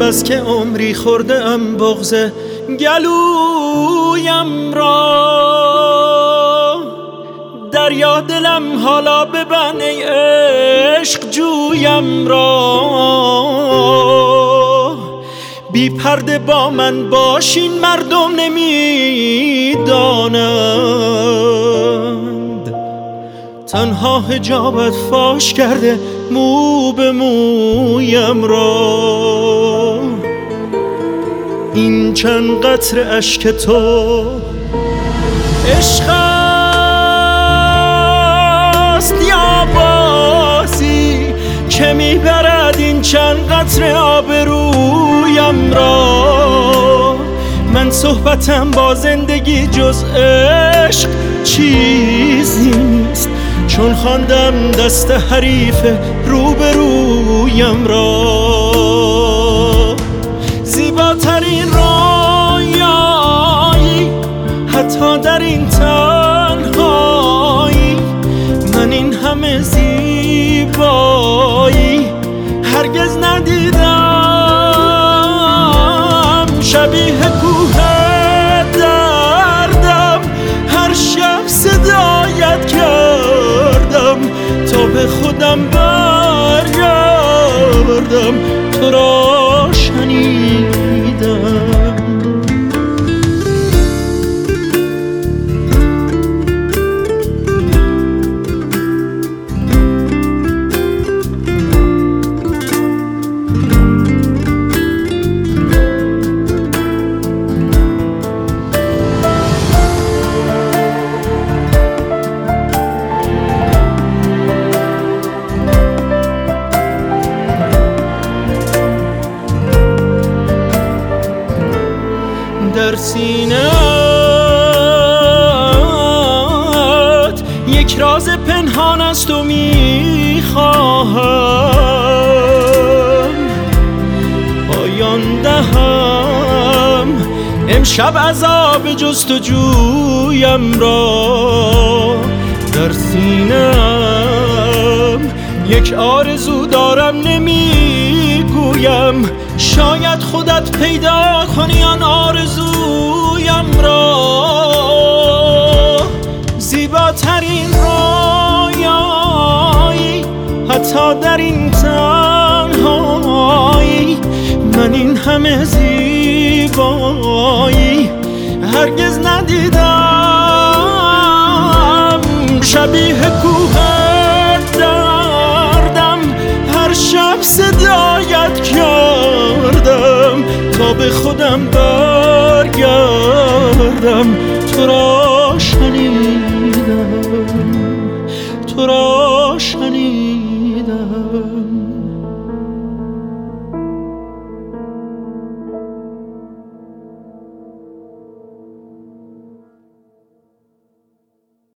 بس که عمری خورده ام بغض گلویم را. دریا دلم حالا ببن ای عشق جویم را. بی پرده با من باشین مردم نمیدانند. تنها حجابت فاش کرده مو به مویم را. این چند قطره اشک تو عشق است یا بازی که میبرد این چند قطره آبرویم را. من صحبتم با زندگی جز عشق چیزی نیست، چون خواندم دست حریف روبرویم را. زیباترین رویایی حتی در این تنهایی، من این همه زیبایی هرگز ندیدم. شبیه کوه دردم هر شب صدایت کردم تا به خودم برگردم، تو را شنیدم. در سینه‌ات یک راز پنهان است و میخواهم پایان دهم امشب عذاب جستجویم را. در سینه‌ام یک آرزو دارم نمیگویم، شاید خودت پیدا کنی آن آرزویم را. زیباترین رویایی حتی در این تنهایی، من این همه زیبایی هرگز ندیدم. شبیه کوه دردم هر شب صدایت کردم تا به خودم برگردم، تو را شنیدم، تو را شنیدم.